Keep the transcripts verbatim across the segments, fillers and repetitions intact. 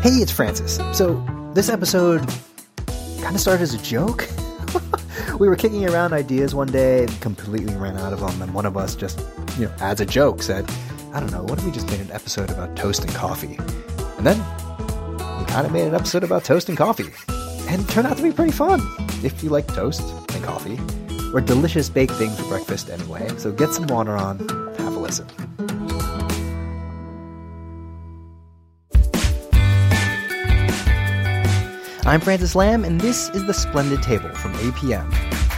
Hey, it's Francis. So, this episode kind of started as a joke. We were kicking around ideas one day, completely ran out of them, and one of us just, you know, as a joke said, I don't know, what if we just made an episode about toast and coffee? And then we kind of made an episode about toast and coffee. And it turned out to be pretty fun, if you like toast and coffee, or delicious baked things for breakfast anyway. So get some water on, have a listen. I'm Francis Lamb, and this is The Splendid Table from A P M.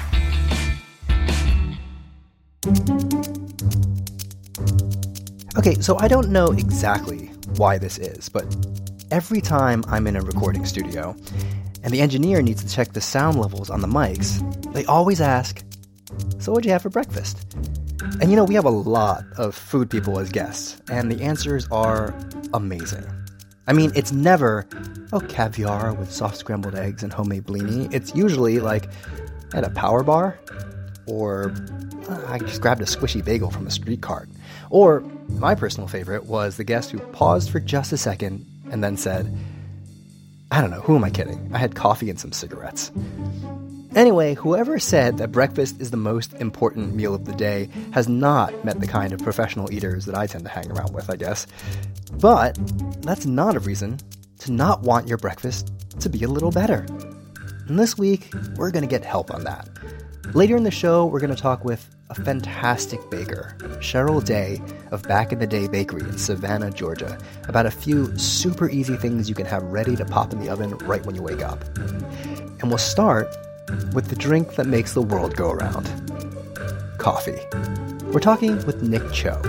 Okay, so I don't know exactly why this is, but every time I'm in a recording studio and the engineer needs to check the sound levels on the mics, they always ask, so what'd you have for breakfast? And you know, we have a lot of food people as guests, and the answers are amazing. I mean, it's never, oh, caviar with soft scrambled eggs and homemade blini. It's usually like, I had a power bar, or uh, I just grabbed a squishy bagel from a street cart. Or, my personal favorite was the guest who paused for just a second and then said, I don't know, who am I kidding? I had coffee and some cigarettes. Anyway, whoever said that breakfast is the most important meal of the day has not met the kind of professional eaters that I tend to hang around with, I guess. But that's not a reason to not want your breakfast to be a little better. And this week, we're going to get help on that. Later in the show, we're going to talk with a fantastic baker, Cheryl Day of Back in the Day Bakery in Savannah, Georgia, about a few super easy things you can have ready to pop in the oven right when you wake up. And we'll start with the drink that makes the world go around. Coffee. We're talking with Nick Cho.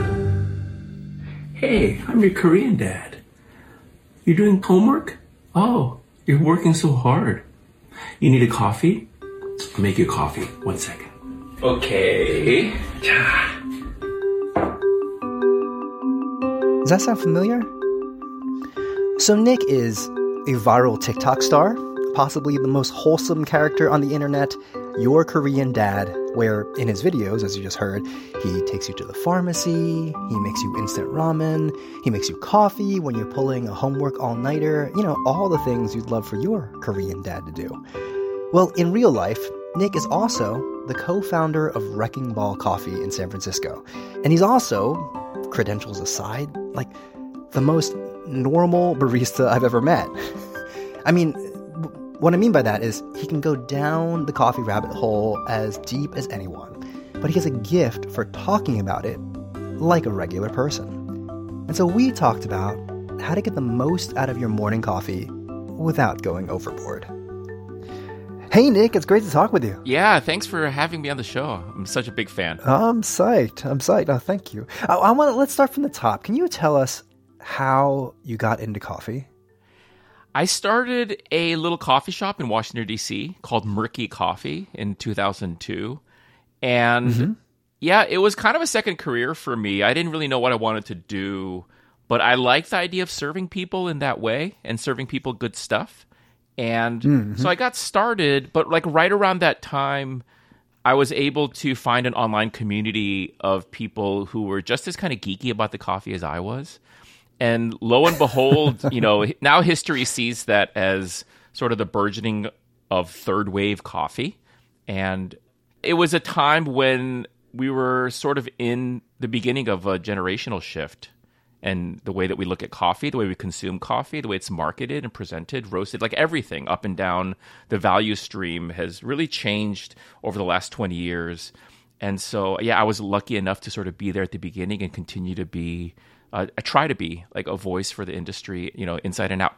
Hey, I'm your Korean dad. You doing homework? Oh, you're working so hard. You need a coffee? I'll make you coffee. One second. Okay. Does that sound familiar? So Nick is a viral TikTok star, possibly the most wholesome character on the internet, your Korean dad, where in his videos, as you just heard, he takes you to the pharmacy, he makes you instant ramen, he makes you coffee when you're pulling a homework all-nighter, you know, all the things you'd love for your Korean dad to do. Well, in real life, Nick is also the co-founder of Wrecking Ball Coffee in San Francisco. And he's also, credentials aside, like the most normal barista I've ever met. I mean, what I mean by that is he can go down the coffee rabbit hole as deep as anyone, but he has a gift for talking about it like a regular person. And so we talked about how to get the most out of your morning coffee without going overboard. Hey, Nick, it's great to talk with you. Yeah, thanks for having me on the show. I'm such a big fan. I'm psyched. I'm psyched. Oh, thank you. I, I want. Let's start from the top. Can you tell us how you got into coffee? I started a little coffee shop in Washington, D C called Murky Coffee in two thousand two. And mm-hmm. yeah, it was kind of a second career for me. I didn't really know what I wanted to do, but I liked the idea of serving people in that way and serving people good stuff. And mm-hmm. so I got started, but like right around that time, I was able to find an online community of people who were just as kind of geeky about the coffee as I was. And lo and behold, you know, now history sees that as sort of the burgeoning of third wave coffee. And it was a time when we were sort of in the beginning of a generational shift. And the way that we look at coffee, the way we consume coffee, the way it's marketed and presented, roasted, like everything up and down the value stream has really changed over the last twenty years. And so, yeah, I was lucky enough to sort of be there at the beginning and continue to be, uh, I try to be like a voice for the industry, you know, inside and out.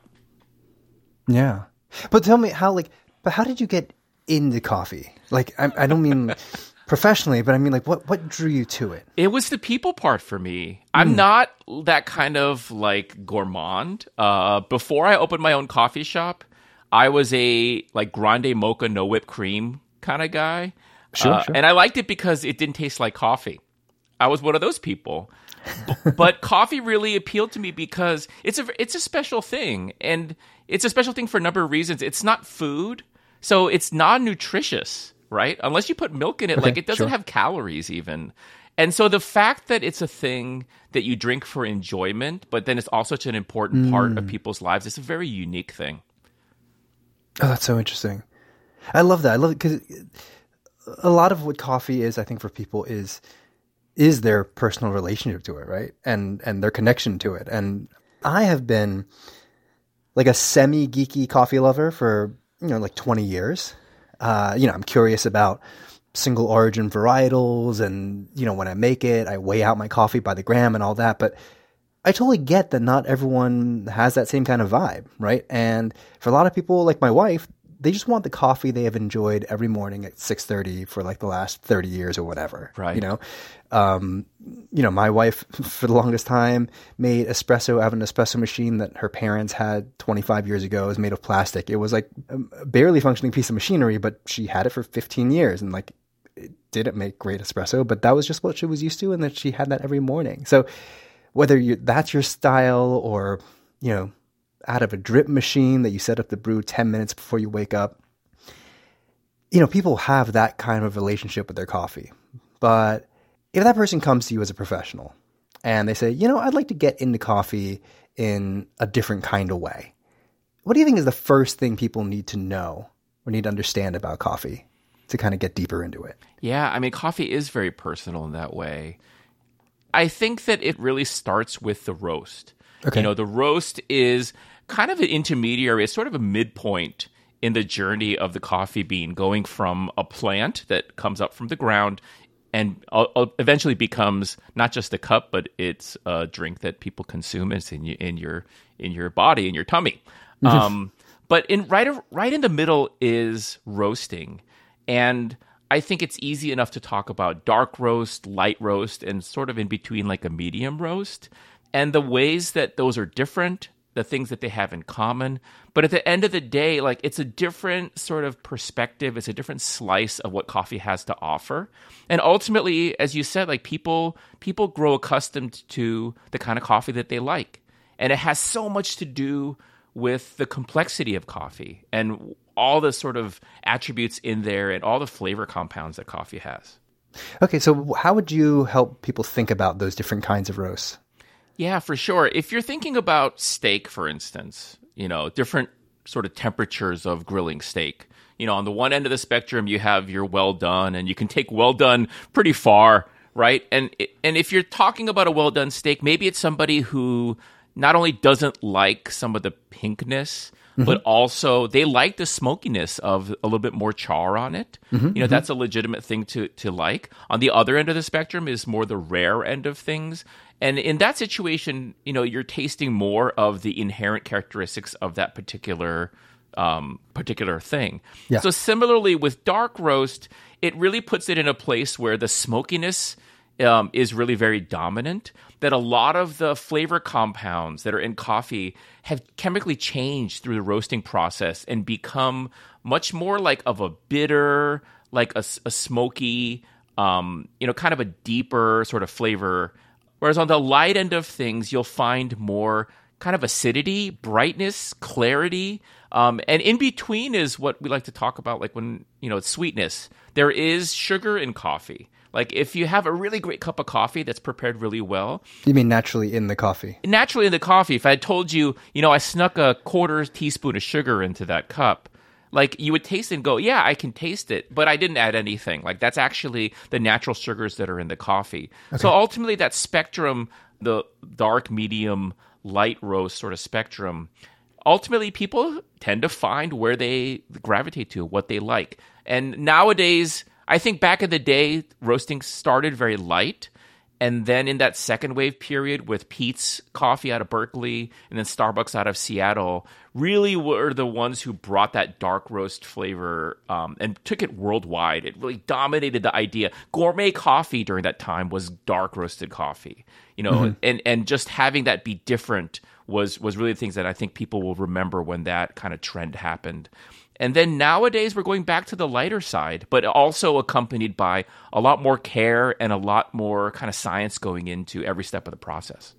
Yeah. But tell me how, like, but how did you get into coffee? Like, I, I don't mean... professionally, but I mean, like, what, what drew you to it? It was the people part for me. I'm mm. not that kind of, like, gourmand. Uh, before I opened my own coffee shop, I was a, like, grande mocha, no whipped cream kind of guy. Sure, uh, sure. And I liked it because it didn't taste like coffee. I was one of those people. B- but coffee really appealed to me because it's a, it's a special thing. And it's a special thing for a number of reasons. It's not food, so it's non-nutritious. Right? Unless you put milk in it, okay, like it doesn't sure. have calories even. And so the fact that it's a thing that you drink for enjoyment, but then it's also such an important mm. part of people's lives, it's a very unique thing. Oh, that's so interesting. I love that. I love it because a lot of what coffee is, I think, for people is is their personal relationship to it, right? And and their connection to it. And I have been like a semi-geeky coffee lover for, you know, like twenty years. Uh, you know, I'm curious about single origin varietals, and, you know, when I make it, I weigh out my coffee by the gram and all that. But I totally get that not everyone has that same kind of vibe, right? And for a lot of people, like my wife, they just want the coffee they have enjoyed every morning at six thirty for like the last thirty years or whatever. Right. You know, um, you know, my wife for the longest time made espresso out of an espresso machine that her parents had twenty-five years ago. It was made of plastic. It was like a barely functioning piece of machinery, but she had it for fifteen years and like it didn't make great espresso, but that was just what she was used to, and that she had that every morning. So whether you that's your style, or, you know, out of a drip machine that you set up to brew ten minutes before you wake up. You know, people have that kind of relationship with their coffee. But if that person comes to you as a professional and they say, you know, I'd like to get into coffee in a different kind of way, what do you think is the first thing people need to know or need to understand about coffee to kind of get deeper into it? Yeah, I mean, coffee is very personal in that way. I think that it really starts with the roast. Okay. You know, the roast is kind of an intermediary. It's sort of a midpoint in the journey of the coffee bean, going from a plant that comes up from the ground and uh, eventually becomes not just a cup, but it's a drink that people consume. It's in, in your in your body, in your tummy. um, but in right right in the middle is roasting, and I think it's easy enough to talk about dark roast, light roast, and sort of in between like a medium roast, and the ways that those are different, the things that they have in common. But at the end of the day, like, it's a different sort of perspective. It's a different slice of what coffee has to offer. And ultimately, as you said, like people people grow accustomed to the kind of coffee that they like. And it has so much to do with the complexity of coffee and all the sort of attributes in there and all the flavor compounds that coffee has. Okay, so how would you help people think about those different kinds of roasts? Yeah, for sure. If you're thinking about steak, for instance, you know, different sort of temperatures of grilling steak. You know, on the one end of the spectrum, you have your well done, and you can take well done pretty far, right? And and if you're talking about a well done steak, maybe it's somebody who not only doesn't like some of the pinkness, mm-hmm. but also they like the smokiness of a little bit more char on it. Mm-hmm, you know, mm-hmm. that's a legitimate thing to to like. On the other end of the spectrum is more the rare end of things. And in that situation, you know, you're tasting more of the inherent characteristics of that particular um, particular thing. Yeah. So similarly with dark roast, it really puts it in a place where the smokiness um, is really very dominant, that a lot of the flavor compounds that are in coffee have chemically changed through the roasting process and become much more like of a bitter, like a, a smoky, um, you know, kind of a deeper sort of flavor. Whereas on the light end of things, you'll find more kind of acidity, brightness, clarity. Um, and in between is what we like to talk about, like when, you know, it's sweetness. There is sugar in coffee. Like if you have a really great cup of coffee that's prepared really well. You mean naturally in the coffee? Naturally in the coffee. If I had told you, you know, I snuck a quarter teaspoon of sugar into that cup, like you would taste it and go, yeah, I can taste it, but I didn't add anything. Like that's actually the natural sugars that are in the coffee. Okay. So ultimately that spectrum, the dark, medium, light roast sort of spectrum, ultimately people tend to find where they gravitate to, what they like. And nowadays, I think back in the day, roasting started very light. And then in that second wave period with Peet's Coffee out of Berkeley and then Starbucks out of Seattle, really were the ones who brought that dark roast flavor um, and took it worldwide. It really dominated the idea. Gourmet coffee during that time was dark roasted coffee, you know, mm-hmm. and, and just having that be different was, was really the things that I think people will remember when that kind of trend happened. And then nowadays, we're going back to the lighter side, but also accompanied by a lot more care and a lot more kind of science going into every step of the process.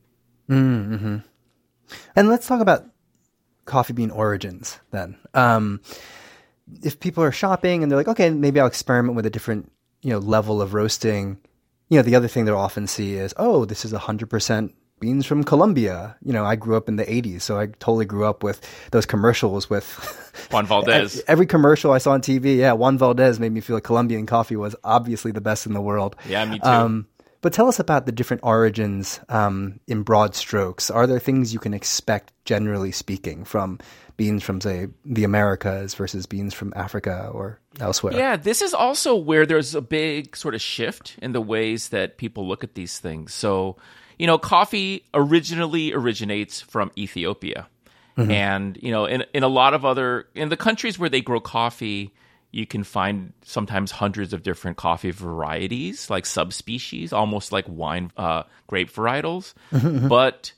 Mm-hmm. And let's talk about coffee bean origins then. Um, if people are shopping and they're like, okay, maybe I'll experiment with a different, you know, level of roasting. you know, the other thing they'll often see is, oh, this is one hundred percent beans from Colombia. You know, I grew up in the eighties, so I totally grew up with those commercials with Juan Valdez. Every commercial I saw on T V, yeah, Juan Valdez made me feel like Colombian coffee was obviously the best in the world. Yeah, me too. Um, but tell us about the different origins um, in broad strokes. Are there things you can expect, generally speaking, from beans from, say, the Americas versus beans from Africa or elsewhere? Yeah, this is also where there's a big sort of shift in the ways that people look at these things. So, you know, coffee originally originates from Ethiopia. Mm-hmm. And, you know, in in a lot of other, in the countries where they grow coffee, you can find sometimes hundreds of different coffee varieties, like subspecies, almost like wine uh, grape varietals. Mm-hmm. But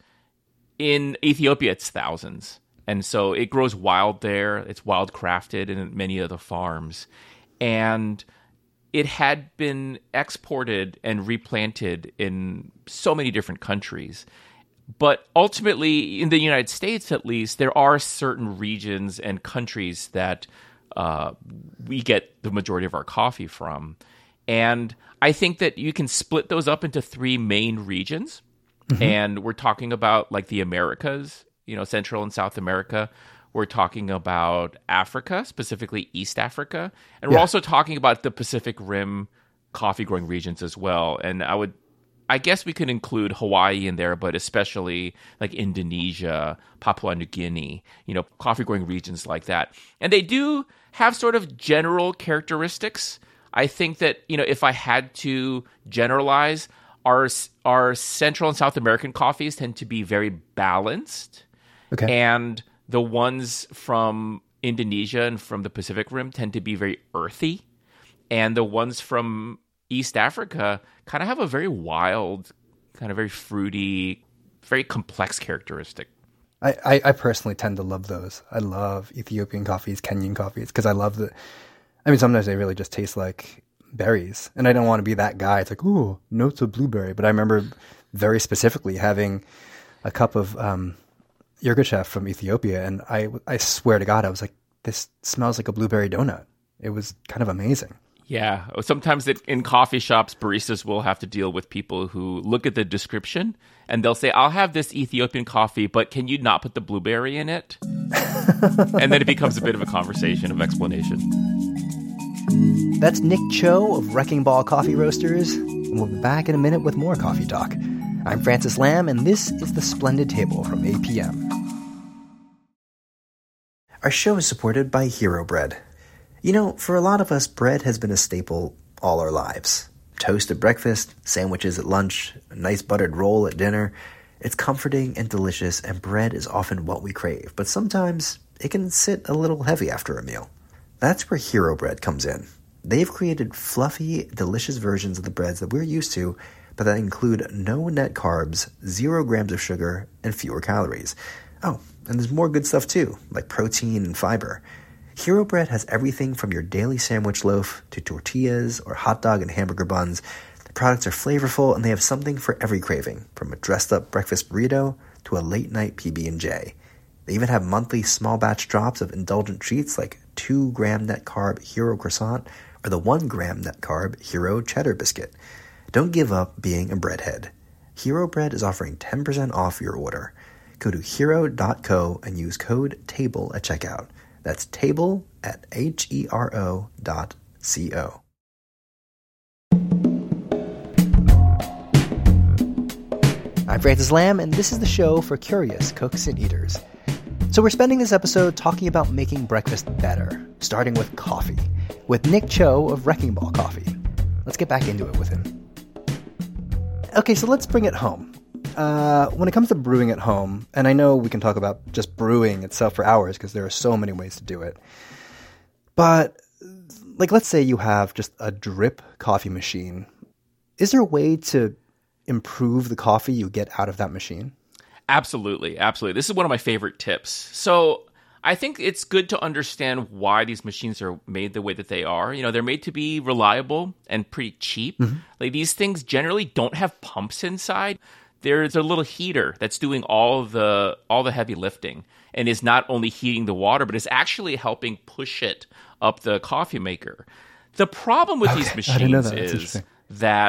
in Ethiopia, it's thousands. And so it grows wild there. It's wild crafted in many of the farms. And it had been exported and replanted in so many different countries. But ultimately, in the United States at least, there are certain regions and countries that uh, we get the majority of our coffee from. And I think that you can split those up into three main regions. Mm-hmm. And we're talking about like the Americas, you know, Central and South America. We're talking about Africa, specifically East Africa. And we're yeah. also talking about the Pacific Rim coffee growing regions as well. And I would, I guess we could include Hawaii in there, but especially like Indonesia, Papua New Guinea, you know, coffee growing regions like that. And they do have sort of general characteristics. I think that, you know, if I had to generalize, our, our Central and South American coffees tend to be very balanced. Okay. And the ones from Indonesia and from the Pacific Rim tend to be very earthy. And the ones from East Africa kind of have a very wild, kind of very fruity, very complex characteristic. I, I, I personally tend to love those. I love Ethiopian coffees, Kenyan coffees, because I love the, I mean, sometimes they really just taste like berries. And I don't want to be that guy. It's like, ooh, notes of blueberry. But I remember very specifically having a cup of um, Yirgacheffe from Ethiopia. And I, I swear to God, I was like, this smells like a blueberry donut. It was kind of amazing. Yeah. Sometimes it, in coffee shops, baristas will have to deal with people who look at the description and they'll say, I'll have this Ethiopian coffee, but can you not put the blueberry in it? And then it becomes a bit of a conversation of explanation. That's Nick Cho of Wrecking Ball Coffee Roasters, and we'll be back in a minute with more coffee talk. I'm Francis Lam, and this is The Splendid Table from A P M. Our show is supported by Hero Bread. You know, for a lot of us, bread has been a staple all our lives. Toast at breakfast, sandwiches at lunch, a nice buttered roll at dinner. It's comforting and delicious, and bread is often what we crave. But sometimes it can sit a little heavy after a meal. That's where Hero Bread comes in. They've created fluffy, delicious versions of the breads that we're used to, but that include no net carbs, zero grams of sugar, and fewer calories. Oh, and there's more good stuff too, like protein and fiber. Hero Bread has everything from your daily sandwich loaf to tortillas or hot dog and hamburger buns. The products are flavorful and they have something for every craving, from a dressed-up breakfast burrito to a late-night P B and J. They even have monthly small-batch drops of indulgent treats like two gram net carb Hero Croissant or the one gram net carb Hero Cheddar Biscuit. Don't give up being a breadhead. Hero Bread is offering ten percent off your order. Go to hero dot co and use code TABLE at checkout. That's table at H E R O dot C O. I'm Francis Lam, and this is the show for curious cooks and eaters. So we're spending this episode talking about making breakfast better, starting with coffee, with Nick Cho of Wrecking Ball Coffee. Let's get back into it with him. Okay, so let's bring it home. Uh, when it comes to brewing at home, and I know we can talk about just brewing itself for hours because there are so many ways to do it, but like let's say you have just a drip coffee machine. Is there a way to improve the coffee you get out of that machine? Absolutely, absolutely. This is one of my favorite tips. So I think it's good to understand why these machines are made the way that they are. You know, they're made to be reliable and pretty cheap. Mm-hmm. Like these things generally don't have pumps inside. There's a little heater that's doing all the all the heavy lifting and is not only heating the water, but is actually helping push it up the coffee maker. The problem with okay, these machines that. is that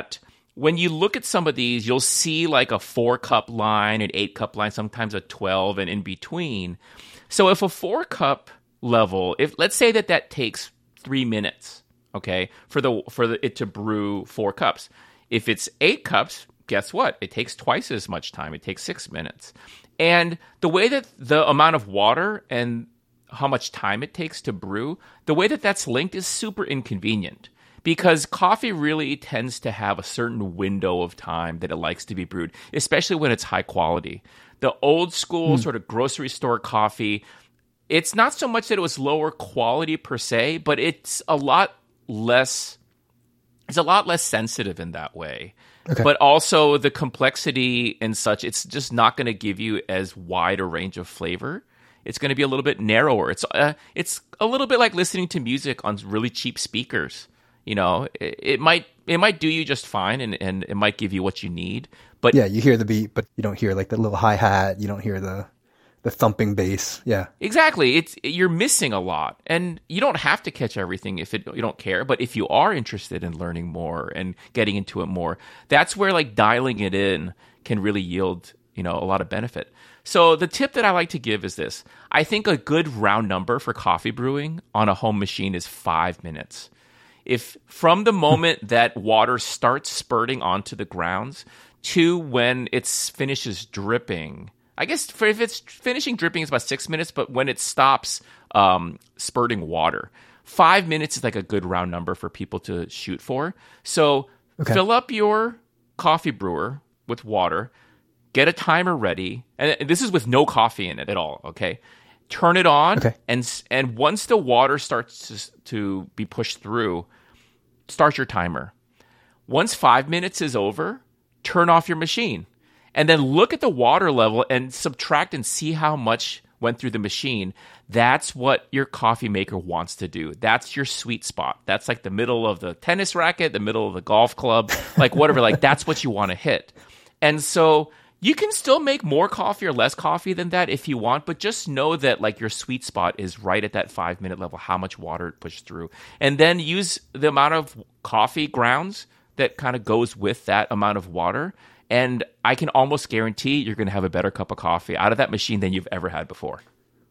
when you look at some of these, you'll see like a four cup line, an eight cup line, sometimes a twelve, and in between. So if a four cup level, if let's say that that takes three minutes, okay, for the for the, it to brew four cups. If it's eight cups, guess what? It takes twice as much time. It takes six minutes. And the way that the amount of water and how much time it takes to brew, the way that that's linked is super inconvenient. Because coffee really tends to have a certain window of time that it likes to be brewed, especially when it's high quality. The old school mm. sort of grocery store coffee, it's not so much that it was lower quality per se, but it's a lot less, it's a lot less sensitive in that way. Okay. But also the complexity and such, it's just not going to give you as wide a range of flavor. It's going to be a little bit narrower. It's uh, it's a little bit like listening to music on really cheap speakers. You know, it, it might it might do you just fine, and, and it might give you what you need. But yeah, you hear the beat, but you don't hear like the little hi-hat. You don't hear the the thumping bass. Yeah, exactly. It's you're missing a lot, and you don't have to catch everything if it, you don't care. But if you are interested in learning more and getting into it more, that's where like dialing it in can really yield, you know, a lot of benefit. So the tip that I like to give is this. I think a good round number for coffee brewing on a home machine is five minutes. If from the moment that water starts spurting onto the grounds to when it finishes dripping, I guess for if it's finishing dripping, it's about six minutes, but when it stops um, spurting water, five minutes is like a good round number for people to shoot for. So okay. Fill up your coffee brewer with water, get a timer ready, and this is with no coffee in it at all, okay? Turn it on, okay. and and once the water starts to, to be pushed through, start your timer. Once five minutes is over, turn off your machine. And then look at the water level and subtract and see how much went through the machine. That's what your coffee maker wants to do. That's your sweet spot. That's like the middle of the tennis racket, the middle of the golf club, like whatever. Like that's what you want to hit. And so you can still make more coffee or less coffee than that if you want, but just know that like your sweet spot is right at that five minute level, how much water it pushed through. And then use the amount of coffee grounds that kind of goes with that amount of water. And I can almost guarantee you're going to have a better cup of coffee out of that machine than you've ever had before.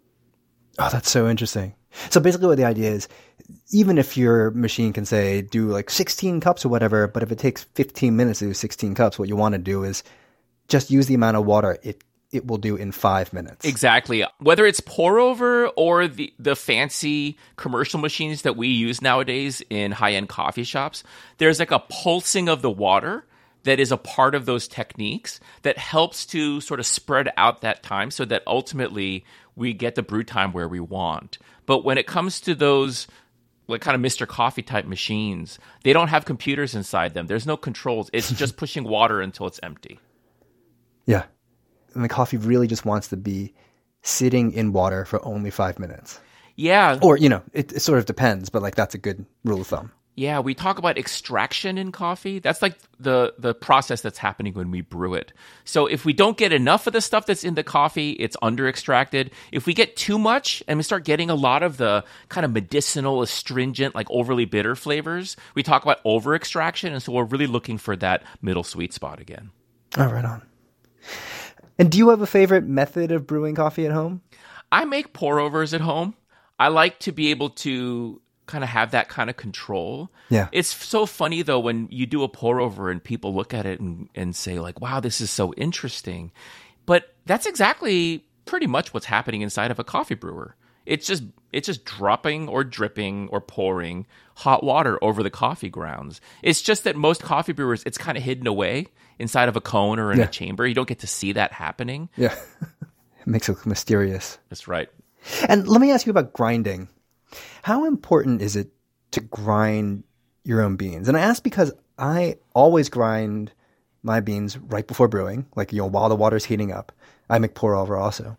Oh, that's so interesting. So basically what the idea is, even if your machine can say do like sixteen cups or whatever, but if it takes fifteen minutes to do sixteen cups, what you want to do is just use the amount of water it it will do in five minutes. Exactly. Whether it's pour over or the, the fancy commercial machines that we use nowadays in high-end coffee shops, there's like a pulsing of the water that is a part of those techniques that helps to sort of spread out that time so that ultimately we get the brew time where we want. But when it comes to those like kind of Mister Coffee type machines, they don't have computers inside them. There's no controls. It's just pushing water until it's empty. Yeah. And the coffee really just wants to be sitting in water for only five minutes. Yeah. Or, you know, it, it sort of depends, but like that's a good rule of thumb. Yeah, we talk about extraction in coffee. That's like the, the process that's happening when we brew it. So if we don't get enough of the stuff that's in the coffee, it's under-extracted. If we get too much and we start getting a lot of the kind of medicinal, astringent, like overly bitter flavors, we talk about over-extraction. And so we're really looking for that middle sweet spot again. Oh, right on. And do you have a favorite method of brewing coffee at home? I make pour-overs at home. I like to be able to kind of have that kind of control. Yeah. It's so funny though when you do a pour over and people look at it and, and say like, wow, this is so interesting. But that's exactly pretty much what's happening inside of a coffee brewer. It's just it's just dropping or dripping or pouring hot water over the coffee grounds. It's just that most coffee brewers, it's kind of hidden away inside of a cone or in yeah. a chamber. You don't get to see that happening. Yeah. It makes it look mysterious. That's right. And let me ask you about grinding. How important is it to grind your own beans? And I ask because I always grind my beans right before brewing, like, you know, while the water's heating up. I make pour over also.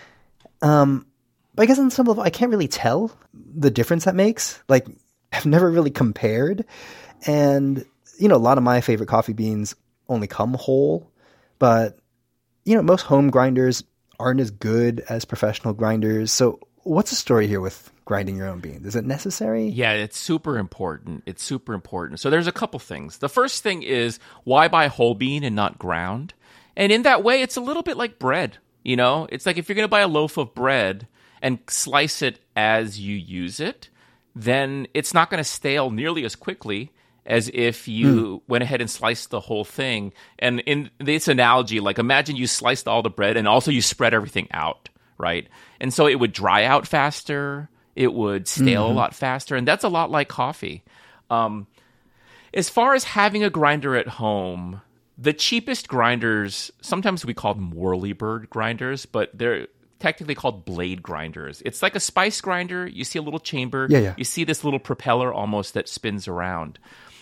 Um, but I guess on some level, I can't really tell the difference that makes. Like, I've never really compared. And, you know, a lot of my favorite coffee beans only come whole. But, you know, most home grinders aren't as good as professional grinders. So what's the story here with grinding your own beans? Is it necessary? Yeah, it's super important. It's super important. So there's a couple things. The first thing is, why buy whole bean and not ground? And in that way, it's a little bit like bread. You know, it's like if you're going to buy a loaf of bread and slice it as you use it, then it's not going to stale nearly as quickly as if you mm. went ahead and sliced the whole thing. And in this analogy, like imagine you sliced all the bread and also you spread everything out, right? And so it would dry out faster. It would stale mm-hmm. a lot faster. And that's a lot like coffee. Um, as far as having a grinder at home, the cheapest grinders, sometimes we call them whirlybird grinders, but they're technically called blade grinders. It's like a spice grinder. You see a little chamber. Yeah, yeah. You see this little propeller almost that spins around.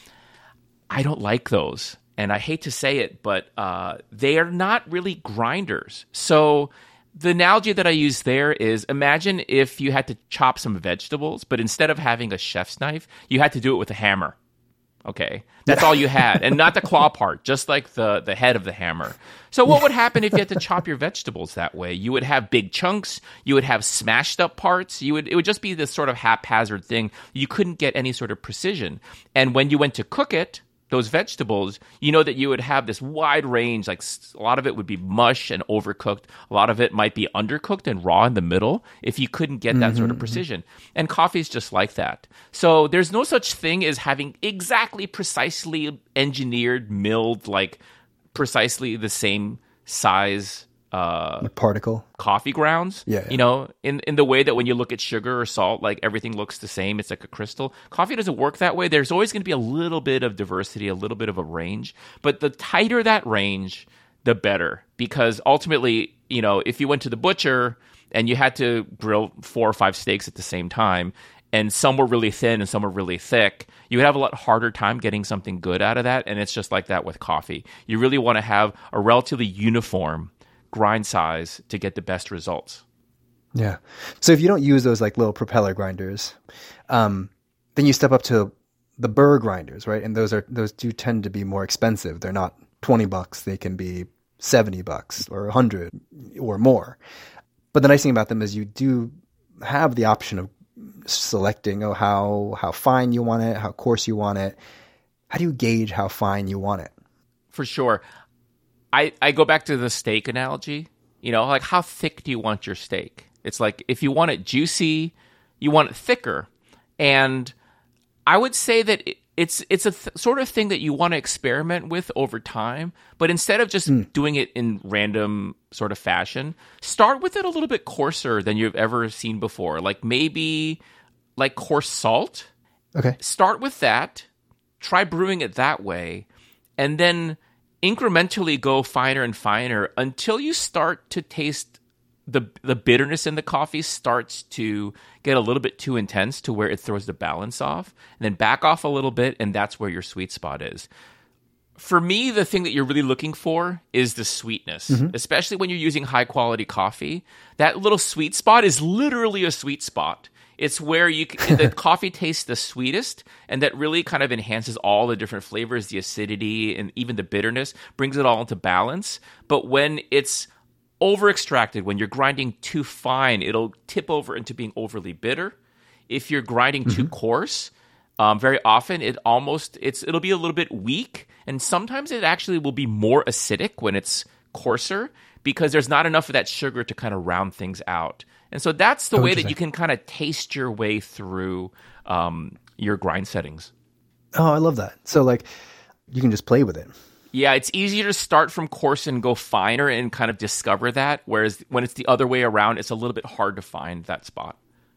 I don't like those. And I hate to say it, but uh, they are not really grinders. So the analogy that I use there is, imagine if you had to chop some vegetables, but instead of having a chef's knife, you had to do it with a hammer. Okay, that's all you had, and not the claw part, just like the, the head of the hammer. So what would happen if you had to chop your vegetables that way? You would have big chunks, you would have smashed up parts, you would it would just be this sort of haphazard thing. You couldn't get any sort of precision. And when you went to cook it, those vegetables, you know that you would have this wide range, like a lot of it would be mush and overcooked. A lot of it might be undercooked and raw in the middle if you couldn't get that mm-hmm, sort of precision. Mm-hmm. And coffee is just like that. So there's no such thing as having exactly precisely engineered, milled, like precisely the same size uh, particle coffee grounds. Yeah, yeah. You know, in, in the way that when you look at sugar or salt, like everything looks the same. It's like a crystal. Coffee doesn't work that way. There's always going to be a little bit of diversity, a little bit of a range. But the tighter that range, the better. Because ultimately, you know, if you went to the butcher and you had to grill four or five steaks at the same time, and some were really thin and some were really thick, you would have a lot harder time getting something good out of that. And it's just like that with coffee. You really want to have a relatively uniform grind size to get the best results. Yeah. So if you don't use those like little propeller grinders, um, then you step up to the burr grinders, right? And those are those do tend to be more expensive. They're not twenty bucks. They can be seventy bucks or a hundred or more. But the nice thing about them is you do have the option of selecting oh how how fine you want it, how coarse you want it. How do you gauge how fine you want it? For sure. I, I go back to the steak analogy. You know, like how thick do you want your steak? It's like if you want it juicy, you want it thicker. And I would say that it, it's it's a th- sort of thing that you want to experiment with over time. But instead of just mm. doing it in random sort of fashion, start with it a little bit coarser than you've ever seen before. Like maybe like coarse salt. Okay. Start with that. Try brewing it that way. And then incrementally go finer and finer until you start to taste the the bitterness in the coffee starts to get a little bit too intense to where it throws the balance off, and then back off a little bit, and that's where your sweet spot is. For me, the thing that you're really looking for is the sweetness, mm-hmm. especially when you're using high quality coffee. That little sweet spot is literally a sweet spot. It's where you the coffee tastes the sweetest, and that really kind of enhances all the different flavors, the acidity, and even the bitterness, brings it all into balance. But when it's over-extracted, when you're grinding too fine, it'll tip over into being overly bitter. If you're grinding mm-hmm. too coarse, um, very often it almost it's it'll be a little bit weak, and sometimes it actually will be more acidic when it's coarser because there's not enough of that sugar to kind of round things out. And so that's the oh, way that you can kind of taste your way through um, your grind settings. Oh, I love that. So like you can just play with it. Yeah, it's easier to start from coarse and go finer and kind of discover that. Whereas when it's the other way around, it's a little bit hard to find that spot.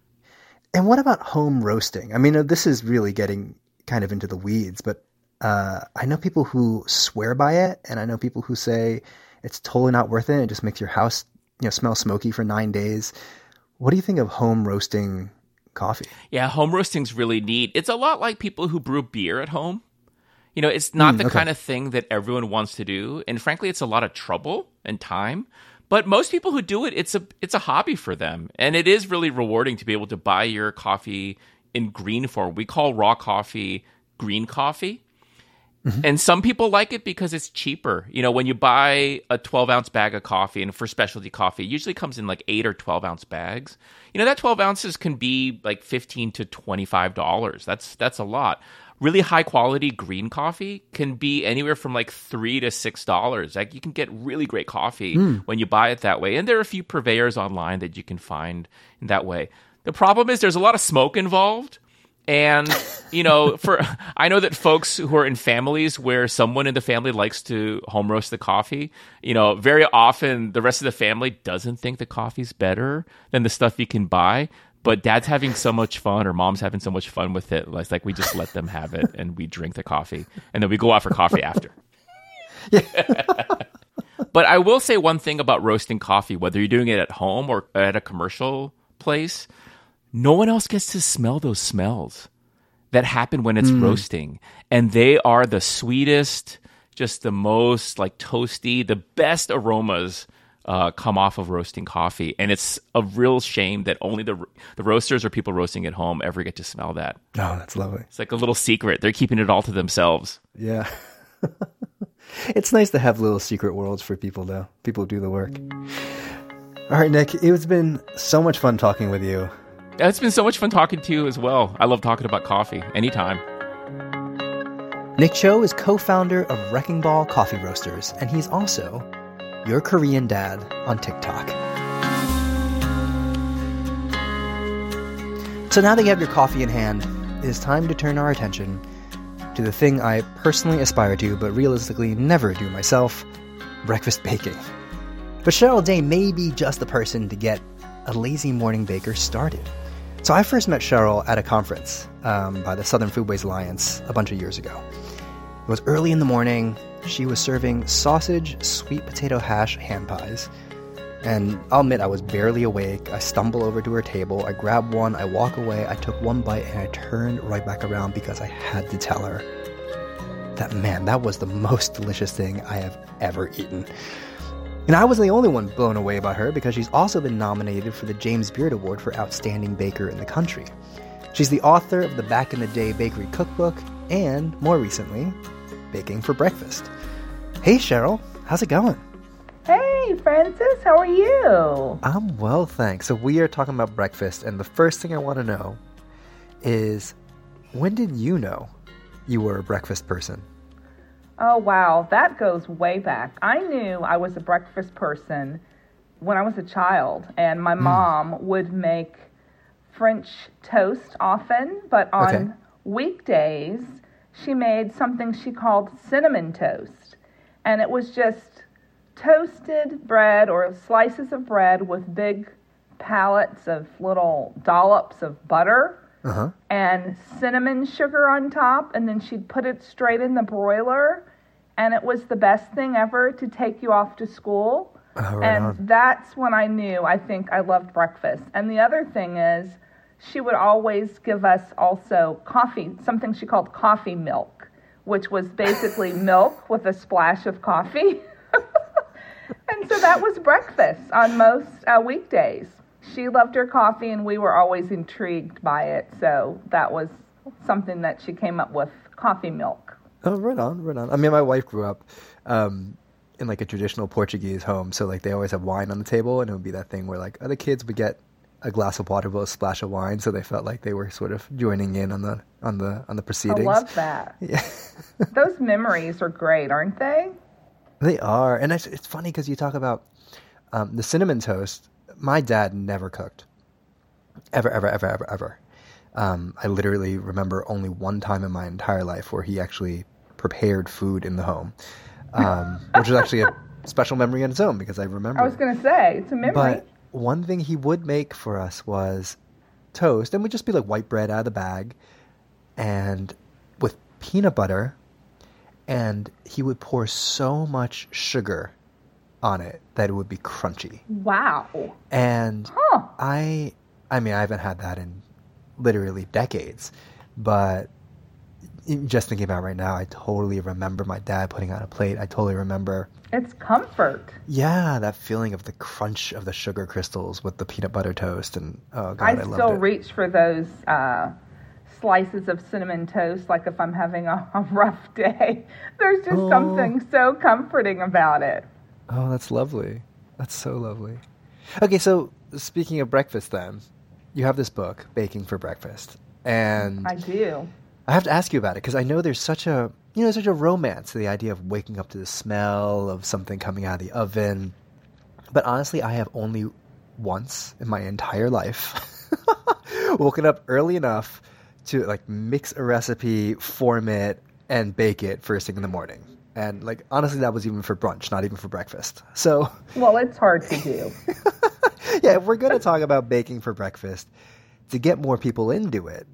And what about home roasting? I mean, this is really getting kind of into the weeds, but uh, I know people who swear by it. And I know people who say it's totally not worth it. It just makes your house, you know, smell smoky for nine days. What do you think of home roasting coffee? Yeah, home roasting's really neat. It's a lot like people who brew beer at home. You know, it's not mm, the okay. kind of thing that everyone wants to do. And frankly, it's a lot of trouble and time. But most people who do it, it's a it's a hobby for them. And it is really rewarding to be able to buy your coffee in green form. We call raw coffee green coffee. Mm-hmm. And some people like it because it's cheaper. You know, when you buy a twelve ounce bag of coffee, and for specialty coffee, it usually comes in like eight or twelve ounce bags. You know, that twelve ounces can be like fifteen to twenty-five dollars. That's, that's a lot. Really high quality green coffee can be anywhere from like three to six dollars. Like you can get really great coffee mm. when you buy it that way. And there are a few purveyors online that you can find in that way. The problem is there's a lot of smoke involved. And, you know, for I know that folks who are in families where someone in the family likes to home roast the coffee, you know, very often the rest of the family doesn't think the coffee's better than the stuff you can buy. But dad's having so much fun or mom's having so much fun with it. It's like we just let them have it and we drink the coffee. And then we go out for coffee after. But I will say one thing about roasting coffee, whether you're doing it at home or at a commercial place, no one else gets to smell those smells that happen when it's mm. roasting. And they are the sweetest, just the most like toasty, the best aromas uh, come off of roasting coffee. And it's a real shame that only the the roasters or people roasting at home ever get to smell that. Oh, that's lovely. It's like a little secret. They're keeping it all to themselves. Yeah. It's nice to have little secret worlds for people, though. People do the work. All right, Nick, it's been so much fun talking with you. Yeah, it's been so much fun talking to you as well. I love talking about coffee anytime. Nick Cho is co-founder of Wrecking Ball Coffee Roasters, and he's also your Korean dad on TikTok. So now that you have your coffee in hand, it is time to turn our attention to the thing I personally aspire to, but realistically never do myself, breakfast baking. But Cheryl Day may be just the person to get a lazy morning baker started. So I first met Cheryl at a conference um, by the Southern Foodways Alliance a bunch of years ago. It was early in the morning. She was serving sausage, sweet potato hash hand pies. And I'll admit I was barely awake. I stumble over to her table. I grab one. I walk away. I took one bite and I turned right back around because I had to tell her that, man, that was the most delicious thing I have ever eaten. And I wasn't the only one blown away by her because she's also been nominated for the James Beard Award for Outstanding Baker in the country. She's the author of the Back in the Day Bakery Cookbook and, more recently, Baking for Breakfast. Hey, Cheryl. How's it going? Hey, Francis. How are you? I'm well, thanks. So we are talking about breakfast, and the first thing I want to know is, when did you know you were a breakfast person? Oh, wow. That goes way back. I knew I was a breakfast person when I was a child, and my mm. mom would make French toast often, but on okay. weekdays, she made something she called cinnamon toast. And it was just toasted bread or slices of bread with big pallets of little dollops of butter uh-huh. and cinnamon sugar on top, and then she'd put it straight in the broiler, and it was the best thing ever to take you off to school. Oh, right and on. That's when I knew, I think, I loved breakfast. And the other thing is, she would always give us also coffee, something she called coffee milk, which was basically milk with a splash of coffee. And so that was breakfast on most uh, weekdays. She loved her coffee, and we were always intrigued by it. So that was something that she came up with, coffee milk. Oh, right on, right on. I mean, my wife grew up um, in like a traditional Portuguese home. So like they always have wine on the table, and it would be that thing where like other kids would get a glass of water with a splash of wine, so they felt like they were sort of joining in on the on the on the proceedings. I love that. Yeah. Those memories are great, aren't they? They are, and it's, it's funny because you talk about um, the cinnamon toast. My dad never cooked, ever, ever, ever, ever, ever. Um, I literally remember only one time in my entire life where he actually prepared food in the home, um, which was actually a special memory on its own because I remember. I was going to say it's a memory. But one thing he would make for us was toast, and would just be like white bread out of the bag, and with peanut butter. And he would pour so much sugar on it that it would be crunchy. Wow. And huh. I, I mean, I haven't had that in literally decades, but just thinking about it right now, I totally remember my dad putting on a plate. I totally remember. It's comfort. Yeah, that feeling of the crunch of the sugar crystals with the peanut butter toast. And oh God, I, I loved it. I still reach for those uh, slices of cinnamon toast, like if I'm having a, a rough day. There's just Oh. something so comforting about it. Oh, that's lovely. That's so lovely. Okay, so speaking of breakfast then, you have this book, Baking for Breakfast. And I do. I have to ask you about it because I know there's such a, you know, such a romance to the idea of waking up to the smell of something coming out of the oven. But honestly, I have only once in my entire life woken up early enough to like mix a recipe, form it, and bake it first thing in the morning. And like honestly, that was even for brunch, not even for breakfast. So Well, it's hard to do. yeah, if we're going to talk about baking for breakfast, to get more people into it,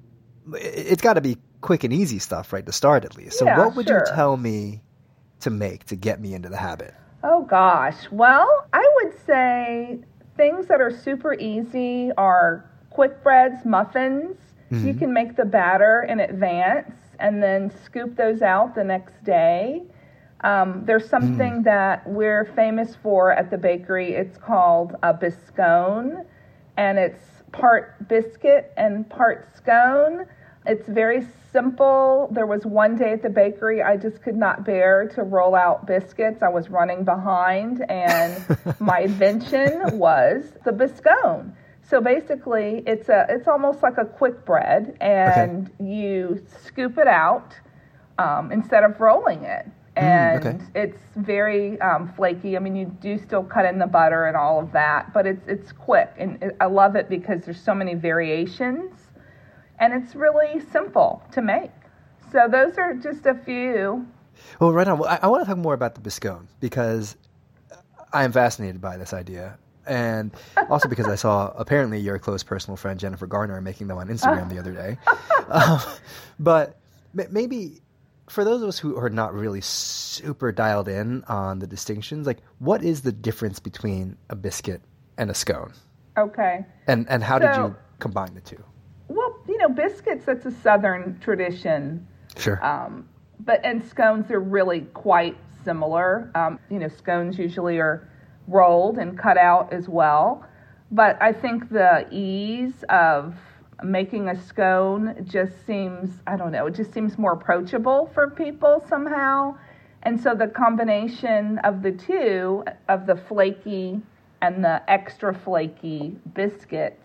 it's got to be quick and easy stuff, right, to start at least. So Yeah, what would sure. you tell me to make to get me into the habit? Oh, gosh. Well, I would say things that are super easy are quick breads, muffins. Mm-hmm. You can make the batter in advance and then scoop those out the next day. Um, there's something Mm. that we're famous for at the bakery. It's called a biscone, and it's part biscuit and part scone. It's very simple. There was one day at the bakery I just could not bear to roll out biscuits. I was running behind, and my invention was the biscone. So basically, it's a it's almost like a quick bread, and okay. you scoop it out um, instead of rolling it. And mm, okay. it's very um, flaky. I mean, you do still cut in the butter and all of that, but it's it's quick. And it, I love it because there's so many variations, and it's really simple to make. So those are just a few. Well, right on. Well, I, I want to talk more about the biscone because I am fascinated by this idea. And also because I saw apparently your close personal friend Jennifer Garner making them on Instagram the other day. um, but maybe for those of us who are not really super dialed in on the distinctions, like what is the difference between a biscuit and a scone? Okay. And and how so, did you combine the two? Well, you know, biscuits, that's a Southern tradition. Sure. Um, but and scones are really quite similar. Um, you know, scones usually are rolled and cut out as well. But I think the ease of making a scone just seems, I don't know, it just seems more approachable for people somehow. And so the combination of the two, of the flaky and the extra flaky biscuits,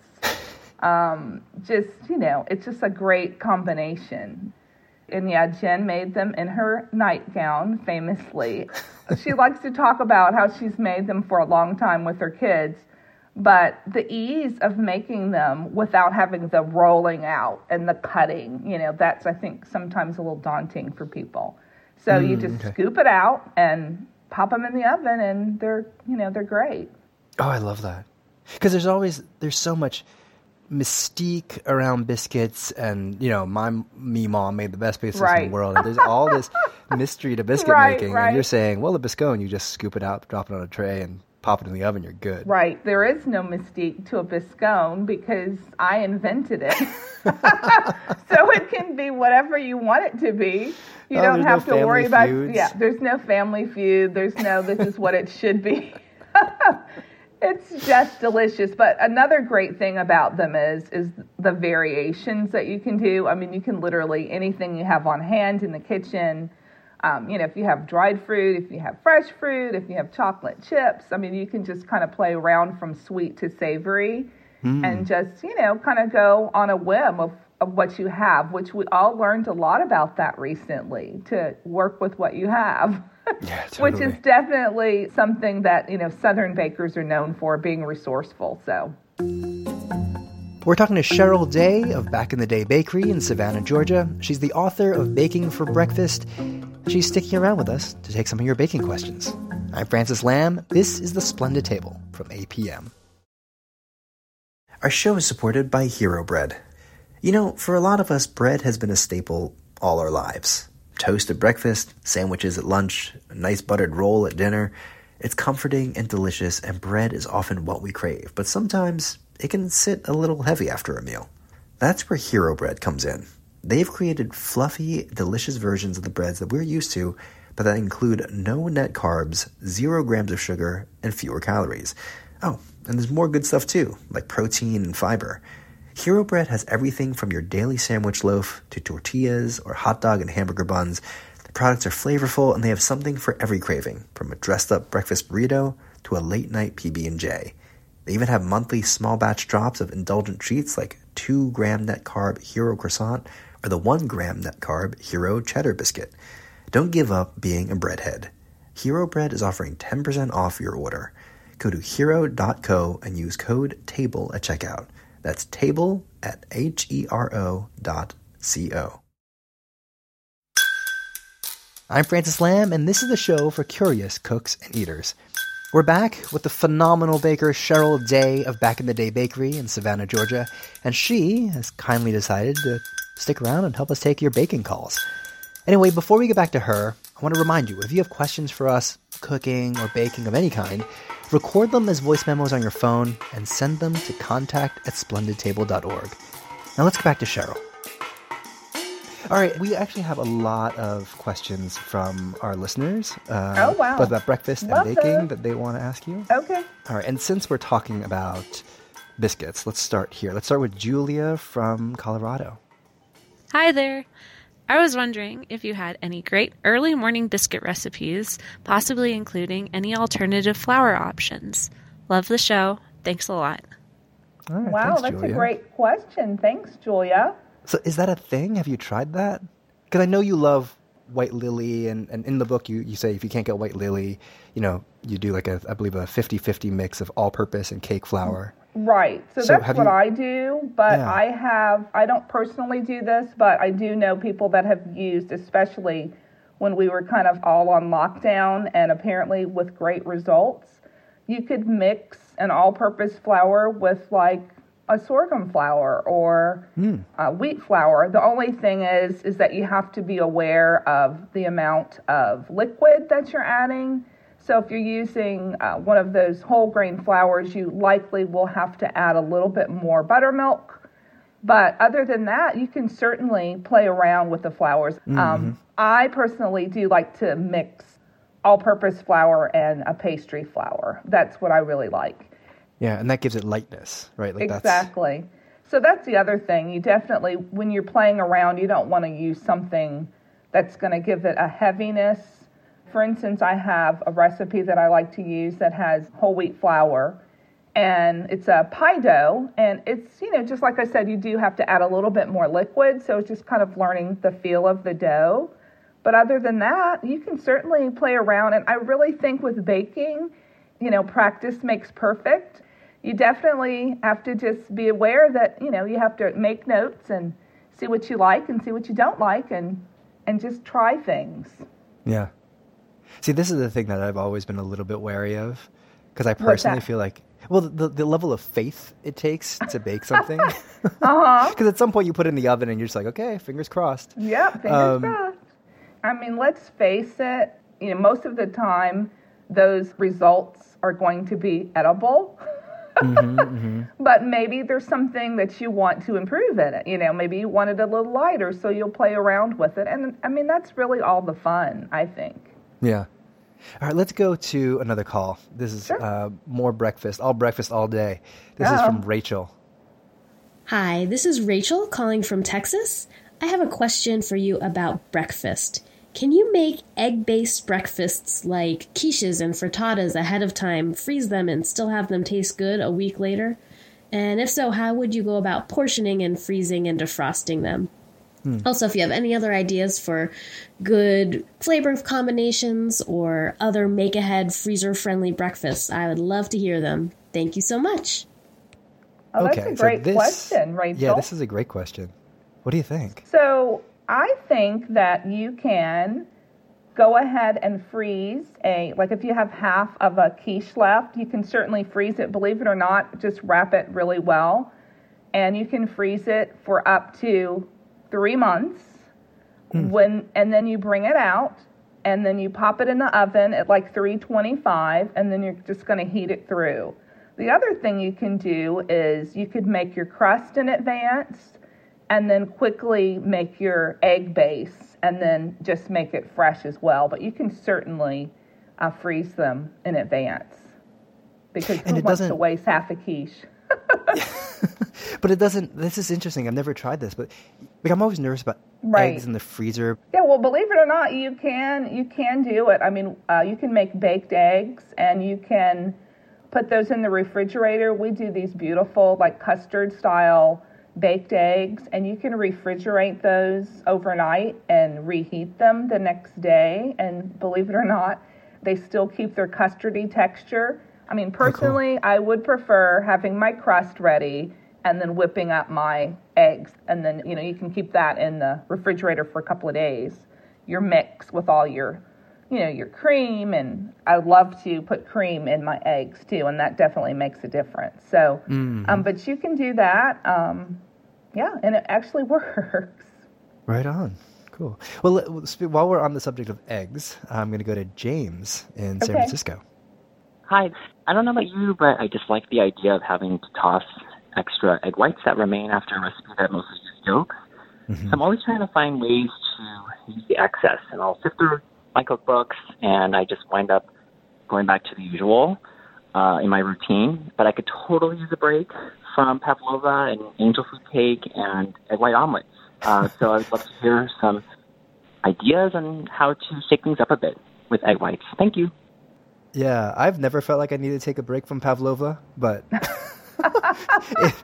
um, just, you know, it's just a great combination. And yeah, Jen made them in her nightgown, famously. She likes to talk about how she's made them for a long time with her kids, but the ease of making them without having the rolling out and the cutting, you know, that's, I think, sometimes a little daunting for people. So mm, you just okay. scoop it out and pop them in the oven, and they're, you know, they're great. Oh, I love that. Because there's always, there's so much mystique around biscuits, and you know, my me mom made the best biscuits right. in the world, and there's all this mystery to biscuit right, making, right. and you're saying, well, a biscone, you just scoop it out, drop it on a tray, and pop it in the oven, you're good. Right. There is no mystique to a biscone because I invented it. So it can be whatever you want it to be. You oh, don't have no to worry about feuds. Yeah, there's no family feud. There's no this is what it should be. It's just delicious. But another great thing about them is is the variations that you can do. I mean, you can literally anything you have on hand in the kitchen. Um, you know, if you have dried fruit, if you have fresh fruit, if you have chocolate chips, I mean, you can just kind of play around from sweet to savory mm. and just, you know, kind of go on a whim of, of what you have, which we all learned a lot about that recently, to work with what you have. Yeah, totally. Which is definitely something that, you know, Southern bakers are known for, being resourceful. So we're talking to Cheryl Day of Back in the Day Bakery in Savannah, Georgia. She's the author of Baking for Breakfast. She's sticking around with us to take some of your baking questions. I'm Francis Lamb. This is The Splendid Table from A P M. Our show is supported by Hero Bread. You know, for a lot of us, bread has been a staple all our lives. Toast at breakfast, sandwiches at lunch, a nice buttered roll at dinner. It's comforting and delicious, and bread is often what we crave. But sometimes it can sit a little heavy after a meal. That's where Hero Bread comes in. They've created fluffy, delicious versions of the breads that we're used to, but that include no net carbs, zero grams of sugar, and fewer calories. Oh, and there's more good stuff too, like protein and fiber. Hero Bread has everything from your daily sandwich loaf to tortillas or hot dog and hamburger buns. The products are flavorful and they have something for every craving, from a dressed-up breakfast burrito to a late-night P B and J. They even have monthly small-batch drops of indulgent treats like two gram net carb Hero Croissant or the one gram net carb Hero Cheddar Biscuit. Don't give up being a breadhead. Hero Bread is offering ten percent off your order. Go to hero dot co and use code TABLE at checkout. That's TABLE at H E R O dot C O. I'm Francis Lamb, and this is the show for curious cooks and eaters. We're back with the phenomenal baker Cheryl Day of Back in the Day Bakery in Savannah, Georgia, and she has kindly decided to stick around and help us take your baking calls. Anyway, before we get back to her, I want to remind you, if you have questions for us, cooking or baking of any kind, record them as voice memos on your phone and send them to contact at splendid table dot org. Now let's get back to Cheryl. All right, we actually have a lot of questions from our listeners. Uh, oh, wow. Both about breakfast Love and baking those. that they want to ask you. Okay. All right, and since we're talking about biscuits, let's start here. Let's start with Julia from Colorado. Hi there. I was wondering if you had any great early morning biscuit recipes, possibly including any alternative flour options. Love the show. Thanks a lot. All right, Wow, thanks, that's Julia. a great question. Thanks, Julia. So is that a thing? Have you tried that? Because I know you love White Lily, and, and in the book you, you say if you can't get White Lily, you know, you do like a, I believe, a fifty-fifty mix of all-purpose and cake flour. Right. So, So that's have what you- I do, but Yeah. I have, I don't personally do this, but I do know people that have used, especially when we were kind of all on lockdown and apparently with great results. You could mix an all-purpose flour with like a sorghum flour or Mm. uh, wheat flour. The only thing is, is that you have to be aware of the amount of liquid that you're adding. So if you're using uh, one of those whole grain flours, you likely will have to add a little bit more buttermilk. But other than that, you can certainly play around with the flours. Mm-hmm. Um, I personally do like to mix all-purpose flour and a pastry flour. That's what I really like. Yeah, and that gives it lightness, right? Like Exactly. So that's the other thing. You definitely, when you're playing around, you don't want to use something that's going to give it a heaviness. For instance, I have a recipe that I like to use that has whole wheat flour, and it's a pie dough, and it's, you know, just like I said, you do have to add a little bit more liquid, so it's just kind of learning the feel of the dough. But other than that, you can certainly play around, and I really think with baking, you know, practice makes perfect. You definitely have to just be aware that, you know, you have to make notes and see what you like and see what you don't like and and just try things. Yeah. See, this is the thing that I've always been a little bit wary of, because I personally that? feel like, well, the, the level of faith it takes to bake something. Uh-huh. Because at some point you put it in the oven and you're just like, okay, fingers crossed. Yep, fingers Um, crossed. I mean, let's face it, you know, most of the time those results are going to be edible. Mm-hmm, mm-hmm. But maybe there's something that you want to improve in it. You know, maybe you want it a little lighter, so you'll play around with it. And I mean, that's really all the fun, I think. Yeah. All right, let's go to another call. This is Sure. uh, more breakfast, all breakfast all day. This is Uh-oh. from Rachel. Hi, this is Rachel calling from Texas. I have a question for you about breakfast. Can you make egg-based breakfasts like quiches and frittatas ahead of time, freeze them, and still have them taste good a week later? And if so, how would you go about portioning and freezing and defrosting them? Hmm. Also, if you have any other ideas for good flavor combinations or other make-ahead freezer-friendly breakfasts, I would love to hear them. Thank you so much. Oh, okay, that's a so great this- question, Rachel. Yeah, this is a great question. What do you think? So I think that you can go ahead and freeze a, like if you have half of a quiche left, you can certainly freeze it. Believe it or not, just wrap it really well. And you can freeze it for up to three months. Mm. When and then you bring it out, and then you pop it in the oven at like three twenty-five, and then you're just going to heat it through. The other thing you can do is you could make your crust in advance, and then quickly make your egg base, and then just make it fresh as well. But you can certainly uh, freeze them in advance, because And who it wants doesn't- to waste half a quiche? But it doesn't, this is interesting. I've never tried this, but like, I'm always nervous about Right. eggs in the freezer. Yeah, well, believe it or not, you can you can do it. I mean, uh, you can make baked eggs, and you can put those in the refrigerator. We do these beautiful, like custard style baked eggs, and you can refrigerate those overnight and reheat them the next day. And believe it or not, they still keep their custardy texture. I mean, personally, Oh, cool. I would prefer having my crust ready and then whipping up my eggs. And then, you know, you can keep that in the refrigerator for a couple of days. Your mix with all your, you know, your cream. And I love to put cream in my eggs too. And that definitely makes a difference. So, Mm. um, but you can do that. Um, yeah, and it actually works. Right on. Cool. Well, let- sp- while we're on the subject of eggs, I'm going to go to James in San Okay. Francisco. Hi. I don't know about you, but I just like the idea of having to toss extra egg whites that remain after a recipe that mostly uses yolks. So I'm always trying to find ways to use the excess, and I'll sift through my cookbooks, and I just wind up going back to the usual uh, in my routine. But I could totally use a break from pavlova and angel food cake and egg white omelets. Uh, so I would love to hear some ideas on how to shake things up a bit with egg whites. Thank you. Yeah, I've never felt like I need to take a break from pavlova, but if,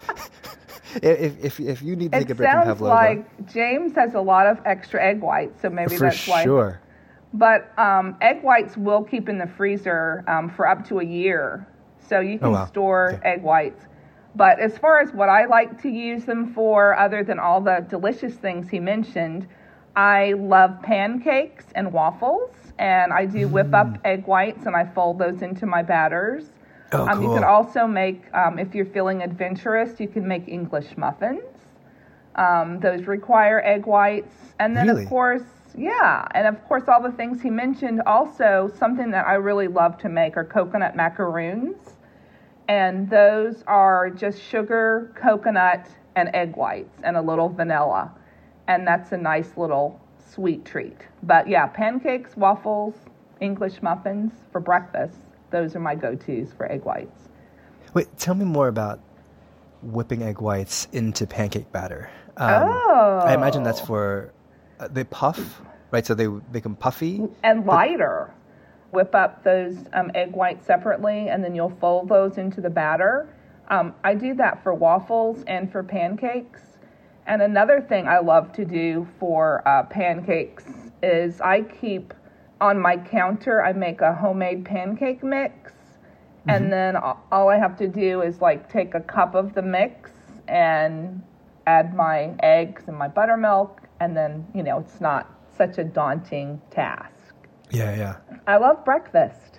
if if if you need to take a It break from sounds pavlova, like James has a lot of extra egg whites, so maybe for that's why. sure. But um, egg whites will keep in the freezer um, for up to a year, so you can Oh, wow. store Okay. egg whites. But as far as what I like to use them for, other than all the delicious things he mentioned, I love pancakes and waffles, and I do whip Mm. up egg whites and I fold those into my batters. Oh, um, You cool. can also make, um, if you're feeling adventurous, you can make English muffins. Um, those require egg whites. And then, Really? of course, yeah. And, of course, all the things he mentioned. Also, something that I really love to make are coconut macaroons. And those are just sugar, coconut, and egg whites and a little vanilla. And that's a nice little sweet treat. But, yeah, pancakes, waffles, English muffins for breakfast. Those are my go-tos for egg whites. Wait, tell me more about whipping egg whites into pancake batter. Um, Oh. I imagine that's for uh, they puff, right? So they make them puffy. And lighter. Whip up those um, egg whites separately, and then you'll fold those into the batter. Um, I do that for waffles and for pancakes. And another thing I love to do for uh, pancakes is I keep on my counter, I make a homemade pancake mix. And then a- all I have to do is like take a cup of the mix and add my eggs and my buttermilk. And then, you know, it's not such a daunting task. Yeah, yeah. I love breakfast.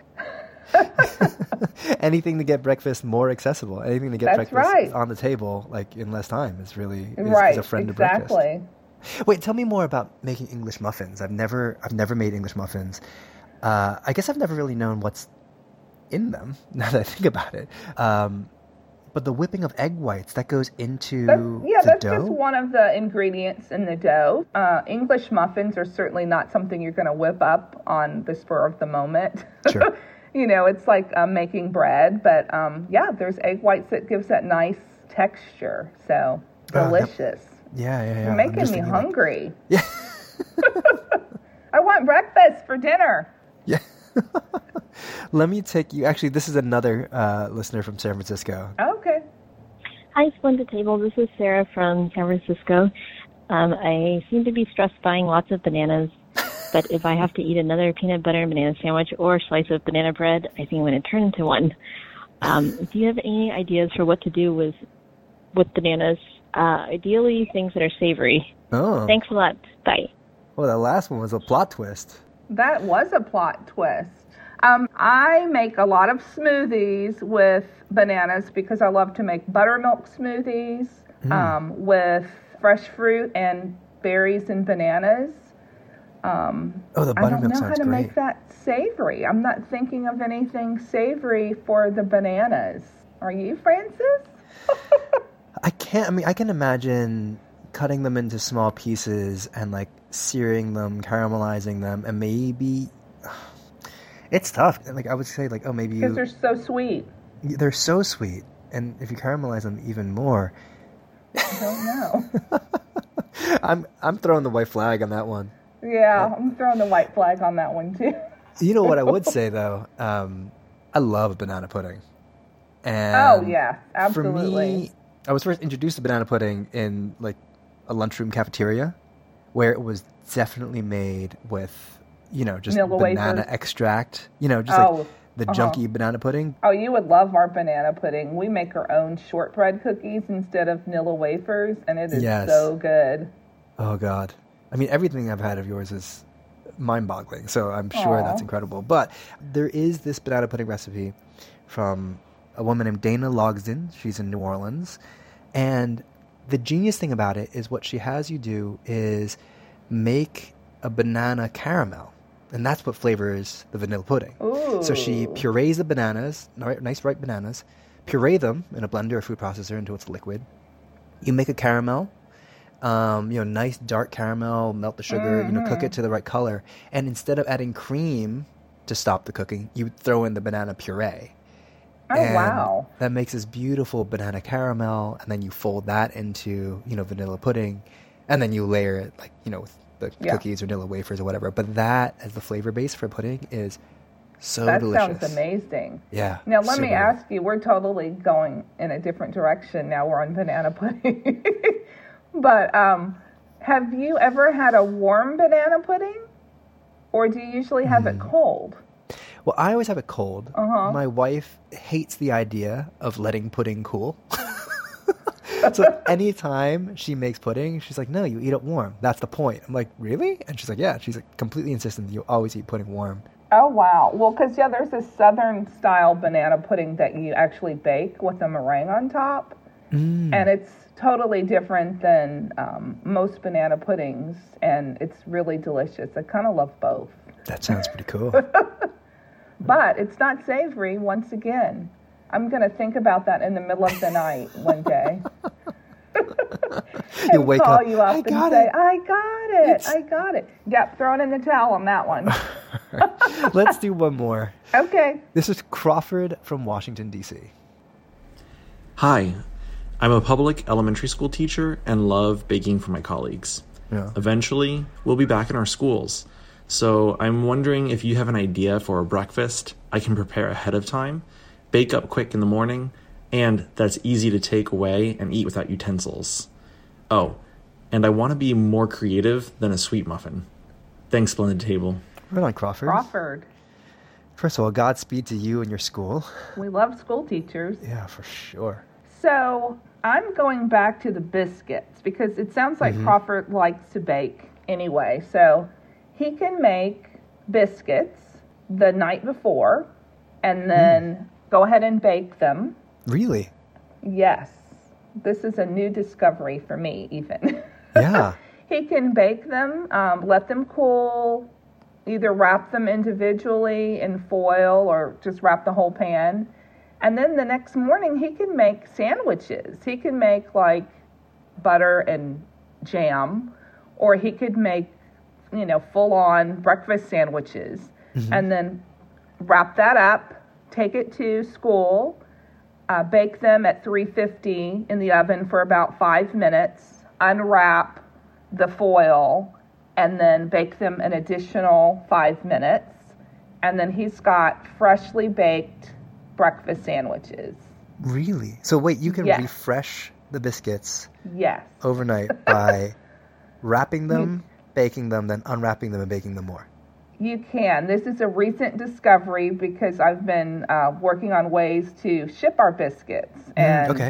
Anything to get breakfast more accessible. Anything to get That's breakfast right. on the table like in less time is really is, right, is a friend of breakfast. exactly. Wait, tell me more about making English muffins. I've never I've never made English muffins. Uh, I guess I've never really known what's in them. Now that I think about it, um, but the whipping of egg whites that goes into That's, yeah, the that's dough. just one of the ingredients in the dough. Uh, English muffins are certainly not something you're going to whip up on the spur of the moment. Sure. You know, it's like um, making bread, but um, yeah, there's egg whites that gives that nice texture. So Oh, yep. delicious. Yeah, yeah, yeah. You're I'm making just me thinking, like- hungry. Yeah. I want breakfast for dinner. Yeah. Let me take you. Actually, this is another uh, listener from San Francisco. Okay. Hi, Splendid Table. This is Sarah from San Francisco. Um, I seem to be stressed buying lots of bananas, but if I have to eat another peanut butter and banana sandwich or slice of banana bread, I think I'm going to turn into one. Um, do you have any ideas for what to do with with bananas? Uh, ideally, things that are savory. Oh. Thanks a lot. Bye. Well, that last one was a plot twist. That was a plot twist. Um, I make a lot of smoothies with bananas because I love to make buttermilk smoothies um, with fresh fruit and berries and bananas. Um, Oh, the I don't buttermilk know how sounds to great. make that savory. I'm not thinking of anything savory for the bananas. Are you, Francis? I can't. I mean, I can imagine cutting them into small pieces and like searing them, caramelizing them, and maybe it's tough. Like I would say, like oh, maybe Because you. they're so sweet. They're so sweet, And if you caramelize them even more, I don't know. I'm I'm throwing the white flag on that one. Yeah, I'm throwing the white flag on that one too. You know what I would say though? Um, I love banana pudding. And oh yeah, absolutely. For me, I was first introduced to banana pudding in like a lunchroom cafeteria, where it was definitely made with, you know, just Vanilla banana wafers. extract. You know, just Oh, like the uh-huh. junky banana pudding. Oh, you would love our banana pudding. We make our own shortbread cookies instead of vanilla wafers, and it is Yes. so good. Oh God. I mean, everything I've had of yours is mind-boggling, so I'm sure Aw. that's incredible. But there is this banana pudding recipe from a woman named Dana Logsdon. She's in New Orleans. And the genius thing about it is what she has you do is make a banana caramel. And that's what flavors the vanilla pudding. Ooh. So she purees the bananas, ni- nice ripe bananas, puree them in a blender or food processor until it's liquid. You make a caramel. Um, you know, nice dark caramel, melt the sugar, Mm-hmm. you know, cook it to the right color. And instead of adding cream to stop the cooking, you throw in the banana puree. Oh, And wow. that makes this beautiful banana caramel, and then you fold that into, you know, vanilla pudding, and then you layer it, like, you know, with the Yeah. cookies or vanilla wafers or whatever. But that, as the flavor base for pudding, is so That delicious. sounds amazing. Yeah. Now, let super me good. ask you, we're totally going in a different direction now. We're on banana pudding. But um, have you ever had a warm banana pudding? Or do you usually have Hmm. it cold? Well, I always have it cold. Uh-huh. My wife hates the idea of letting pudding cool. So anytime she makes pudding, she's like, no, you eat it warm. That's the point. I'm like, really? And she's like, yeah. She's like completely insistent that you always eat pudding warm. Oh, wow. Well, because, yeah, there's this southern-style banana pudding that you actually bake with a meringue on top. Mm. And it's totally different than um, most banana puddings, and it's really delicious. I kind of love both. That sounds pretty cool. But it's not savory, once again. I'm going to think about that in the middle of the night one day. You and wake call up, you up I and got say, it. I got it, It's- I got it. Yep, throwing in the towel on that one. Let's do one more. Okay. This is Crawford from Washington, D C. Hi, I'm a public elementary school teacher and love baking for my colleagues. Yeah. Eventually, we'll be back in our schools, so I'm wondering if you have an idea for a breakfast I can prepare ahead of time, bake up quick in the morning, and that's easy to take away and eat without utensils. Oh, and I want to be more creative than a sweet muffin. Thanks, Splendid Table. Right on, Crawford. Crawford. First of all, Godspeed to you and your school. We love school teachers. Yeah, for sure. So I'm going back to the biscuits because it sounds like Crawford likes to bake anyway. So he can make biscuits the night before and then go ahead and bake them. Really? Yes. This is a new discovery for me, even. Yeah. He can bake them, um, let them cool, either wrap them individually in foil or just wrap the whole pan. And then the next morning, he can make sandwiches. He can make like butter and jam, or he could make, you know, full-on breakfast sandwiches, and then wrap that up, take it to school, uh, bake them at three fifty in the oven for about five minutes, unwrap the foil, and then bake them an additional five minutes. And then he's got freshly baked breakfast sandwiches. Really? So wait, you can Yes. refresh the biscuits Yes. overnight by wrapping them, baking them, then unwrapping them and baking them more. You can. This is a recent discovery because I've been uh, working on ways to ship our biscuits. And okay.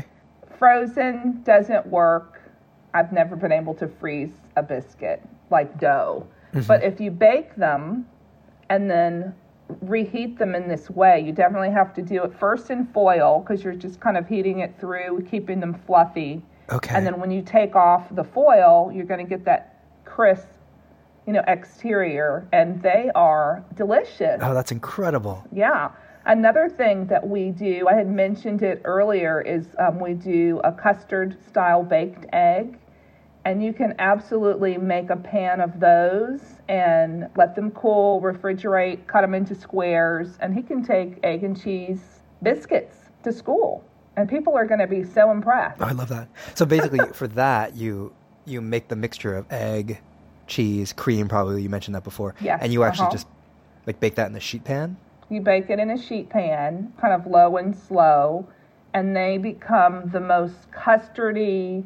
frozen doesn't work. I've never been able to freeze a biscuit like dough. But if you bake them and then reheat them in this way, you definitely have to do it first in foil because you're just kind of heating it through, keeping them fluffy. Okay. And then when you take off the foil, you're going to get that crisp, you know, exterior, and they are delicious. Oh, that's incredible. Yeah. Another thing that we do, I had mentioned it earlier, is um, we do a custard-style baked egg. And you can absolutely make a pan of those and let them cool, refrigerate, cut them into squares, and he can take egg and cheese biscuits to school. And people are going to be so impressed. Oh, I love that. So basically, for that, you you make the mixture of egg, cheese, cream, probably, you mentioned that before. Yes. And you actually uh-huh. just like bake that in the sheet pan? You bake it in a sheet pan, kind of low and slow, and they become the most custardy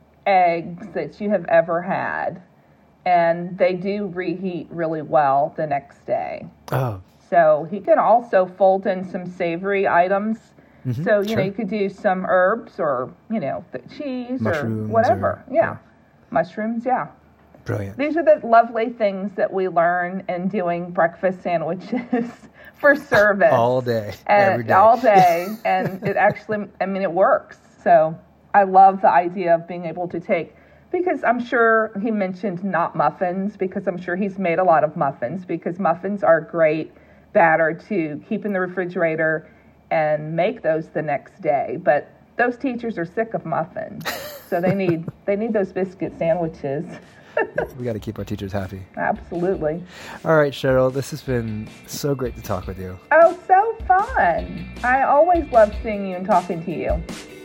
eggs that you have ever had. And they do reheat really well the next day. Oh. So he can also fold in some savory items. Mm-hmm, so, you sure. know, you could do some herbs or, you know, the cheese Mushrooms or whatever. or- yeah. yeah. Mushrooms, yeah. Brilliant. These are the lovely things that we learn in doing breakfast sandwiches for service. All day, and every day. All day. And it actually, I mean, it works. So I love the idea of being able to take, because I'm sure he mentioned not muffins, because I'm sure he's made a lot of muffins, because muffins are great batter to keep in the refrigerator and make those the next day. But those teachers are sick of muffins. So they need they need those biscuit sandwiches. We got to keep our teachers happy. Absolutely. All right, Cheryl, this has been so great to talk with you. Oh, so fun. I always love seeing you and talking to you.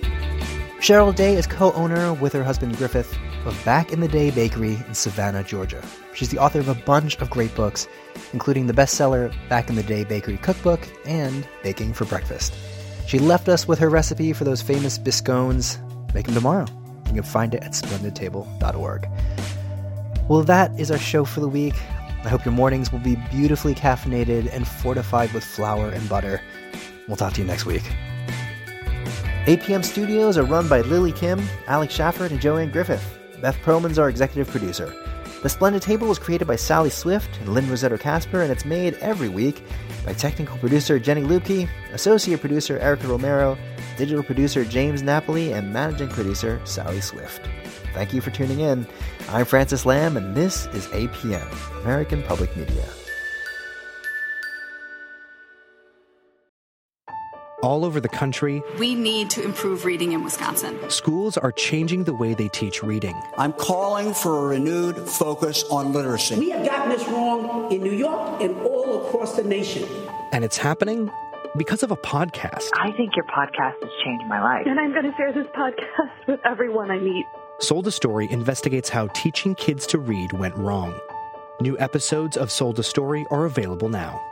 Cheryl Day is co-owner with her husband Griffith of Back in the Day Bakery in Savannah, Georgia. She's the author of a bunch of great books, including the bestseller Back in the Day Bakery Cookbook and Baking for Breakfast. She left us with her recipe for those famous biscones. Make them tomorrow. You can find it at splendid table dot org. Well, that is our show for the week. I hope your mornings will be beautifully caffeinated and fortified with flour and butter. We'll talk to you next week. eight p.m. Studios are run by Lily Kim, Alex Shafford, and Joanne Griffith. Beth Perlman's our executive producer. The Splendid Table was created by Sally Swift and Lynn Rosetta Casper, and it's made every week by technical producer Jenny Lupke, associate producer Erica Romero, digital producer James Napoli, and managing producer Sally Swift. Thank you for tuning in. I'm Francis Lamb, and this is A P M, American Public Media. All over the country, we need to improve reading in Wisconsin. Schools are changing the way they teach reading. I'm calling for a renewed focus on literacy. We have gotten this wrong in New York and all across the nation. And it's happening because of a podcast. I think your podcast has changed my life. And I'm going to share this podcast with everyone I meet. Sold a Story investigates how teaching kids to read went wrong. New episodes of Sold a Story are available now.